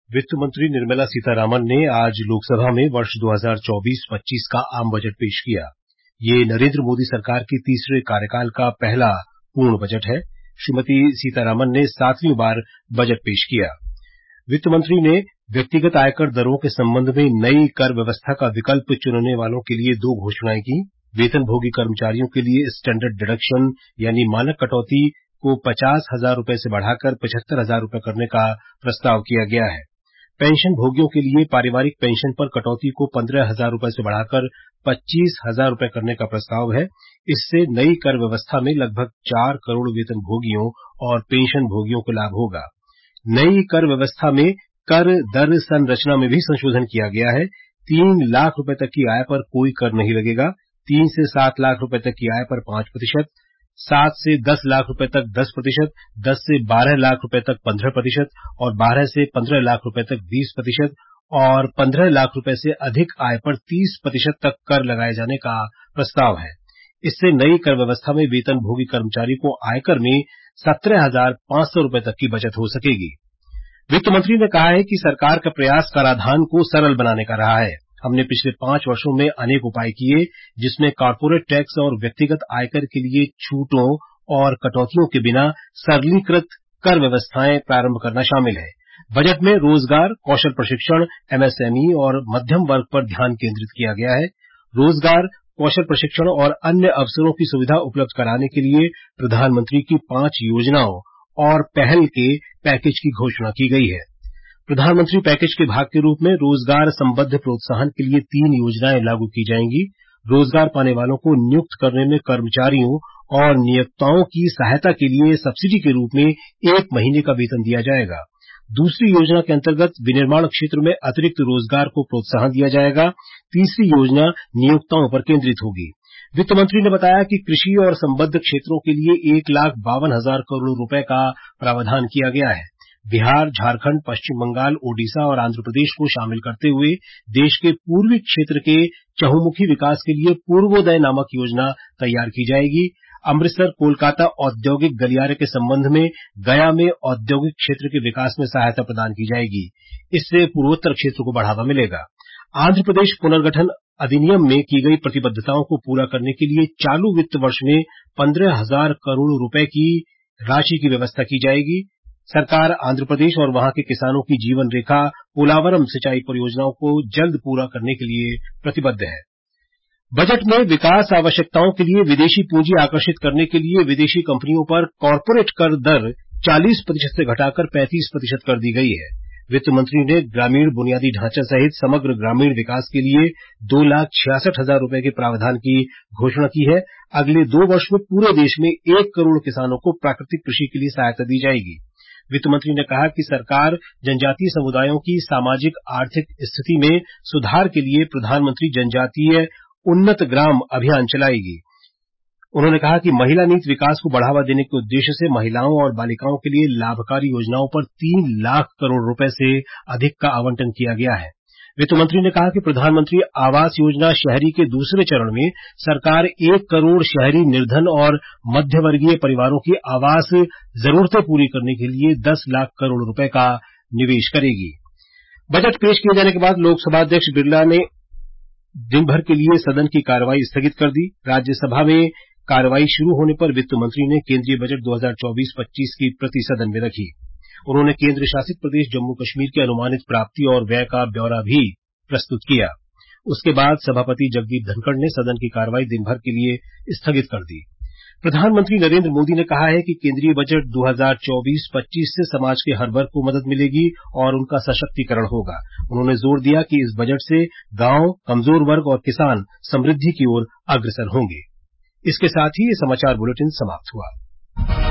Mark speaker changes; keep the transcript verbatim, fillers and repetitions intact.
Speaker 1: वित्त मंत्री निर्मला सीतारामन ने आज लोकसभा में वर्ष दो हज़ार चौबीस पच्चीस का आम बजट पेश किया। ये नरेंद्र मोदी सरकार के तीसरे कार्यकाल का पहला पूर्ण बजट है। श्रीमती सीतारामन ने सातवीं बार बजट पेश किया। वित्त मंत्री ने व्यक्तिगत आयकर दरों के संबंध में नई कर व्यवस्था का विकल्प चुनने वालों के लिए दो घोषणाएं की। वेतनभोगी कर्मचारियों के लिए स्टैंडर्ड डिडक्शन यानी मानक कटौती को पचास हजार रुपए से बढ़ाकर पचहत्तर हजार रुपए करने का प्रस्ताव किया गया है। पेंशन भोगियों के लिए पारिवारिक पेंशन पर कटौती को पंद्रह हजार रुपए से बढ़ाकर पच्चीस हजार रुपए करने का प्रस्ताव है। इससे नई कर व्यवस्था में लगभग चार करोड़ वेतन भोगियों और पेंशन भोगियों को लाभ होगा। नई कर व्यवस्था में कर दर संरचना में भी संशोधन किया गया है। तीन लाख रुपए तक की आय पर कोई कर नहीं लगेगा। तीन से सात लाख रुपए तक की आय पर पांच प्रतिशत, सात से दस लाख रुपए तक दस प्रतिशत, दस से बारह लाख रुपए तक पंद्रह प्रतिशत और बारह से पंद्रह लाख रुपए तक बीस प्रतिशत और पंद्रह लाख रुपए से अधिक आय पर तीस प्रतिशत तक कर लगाए जाने का प्रस्ताव है। इससे नई कर व्यवस्था में वेतनभोगी कर्मचारी को आयकर में सत्रह हजार पांच सौ रुपए तक की बचत हो सकेगी। वित्त मंत्री ने कहा है कि सरकार का प्रयास कराधान को सरल बनाने का रहा है। हमने पिछले पांच वर्षों में अनेक उपाय किए, जिसमें कॉर्पोरेट टैक्स और व्यक्तिगत आयकर के लिए छूटों और कटौतियों के बिना सरलीकृत कर व्यवस्थाएं प्रारंभ करना शामिल है। बजट में रोजगार, कौशल प्रशिक्षण, एमएसएमई और मध्यम वर्ग पर ध्यान केंद्रित किया गया है। रोजगार, कौशल प्रशिक्षण और अन्य अवसरों की सुविधा उपलब्ध कराने के लिए प्रधानमंत्री की पांच योजनाओं और पहल के पैकेज की घोषणा की गई है। प्रधानमंत्री पैकेज के भाग के रूप में रोजगार संबद्ध प्रोत्साहन के लिए तीन योजनाएं लागू की जाएंगी। रोजगार पाने वालों को नियुक्त करने में कर्मचारियों और नियोक्ताओं की सहायता के लिए सब्सिडी के रूप में एक महीने का वेतन दिया जाएगा। दूसरी योजना के अंतर्गत विनिर्माण क्षेत्र में अतिरिक्त रोजगार को प्रोत्साहन दिया जाएगा। तीसरी योजना नियोक्ताओं पर केंद्रित होगी। वित्त मंत्री ने बताया कि कृषि और संबद्ध क्षेत्रों के लिए एक लाख बावन हजार करोड़ रुपए का प्रावधान किया गया है। बिहार, झारखंड, पश्चिम बंगाल, ओडिशा और आंध्र प्रदेश को शामिल करते हुए देश के पूर्वी क्षेत्र के चहुमुखी विकास के लिए पूर्वोदय नामक योजना तैयार की जाएगी। अमृतसर कोलकाता औद्योगिक गलियारे के संबंध में गया में औद्योगिक क्षेत्र के विकास में सहायता प्रदान की जाएगी। इससे पूर्वोत्तर क्षेत्र को बढ़ावा मिलेगा। आंध्र प्रदेश पुनर्गठन अधिनियम में की गई प्रतिबद्धताओं को पूरा करने के लिए चालू वित्त वर्ष में पंद्रह हजार करोड़ रुपए की राशि की व्यवस्था की जाएगी। सरकार आंध्र प्रदेश और वहां के किसानों की जीवन रेखा पोलावरम सिंचाई परियोजनाओं को जल्द पूरा करने के लिए प्रतिबद्ध है। बजट में विकास आवश्यकताओं के लिए विदेशी पूंजी आकर्षित करने के लिए विदेशी कंपनियों पर कॉर्पोरेट कर दर चालीस प्रतिशत से घटाकर पैंतीस प्रतिशत कर दी गई है। वित्त मंत्री ने ग्रामीण बुनियादी ढांचा सहित समग्र ग्रामीण विकास के लिए दो लाख छियासठ हजार रुपए के प्रावधान की घोषणा की है। अगले दो वर्ष में पूरे देश में एक करोड़ किसानों को प्राकृतिक कृषि के लिए सहायता दी जाएगी। वित्त मंत्री ने कहा कि सरकार जनजातीय समुदायों की सामाजिक आर्थिक स्थिति में सुधार के लिए प्रधानमंत्री जनजातीय उन्नत ग्राम अभियान चलाएगी। उन्होंने कहा कि महिला नीति विकास को बढ़ावा देने के उद्देश्य से महिलाओं और बालिकाओं के लिए लाभकारी योजनाओं पर तीन लाख करोड़ रुपए से अधिक का आवंटन किया गया है। वित्त मंत्री ने कहा कि प्रधानमंत्री आवास योजना शहरी के दूसरे चरण में सरकार एक करोड़ शहरी निर्धन और मध्यवर्गीय परिवारों की आवास जरूरतें पूरी करने के लिए दस लाख करोड़ रुपए का निवेश करेगी। बजट पेश किए जाने के बाद लोकसभा अध्यक्ष बिरला ने दिन भर के लिए सदन की कार्यवाही स्थगित कर दी। राज्यसभा में कार्यवाही शुरू होने पर वित्त मंत्री ने केंद्रीय बजट दो हज़ार चौबीस पच्चीस की प्रति सदन में रखी। उन्होंने केंद्र शासित प्रदेश जम्मू कश्मीर की अनुमानित प्राप्ति और व्यय का ब्यौरा भी प्रस्तुत किया। उसके बाद सभापति जगदीप धनखड़ ने सदन की कार्यवाही दिन भर के लिए स्थगित कर दी। प्रधानमंत्री नरेंद्र मोदी ने कहा है कि केंद्रीय बजट दो हज़ार चौबीस पच्चीस से समाज के हर वर्ग को मदद मिलेगी और उनका सशक्तिकरण होगा। उन्होंने जोर दिया कि इस बजट से गांव, कमजोर वर्ग और किसान समृद्धि की ओर अग्रसर होंगे। इसके साथ ही ये समाचार बुलेटिन समाप्त हुआ।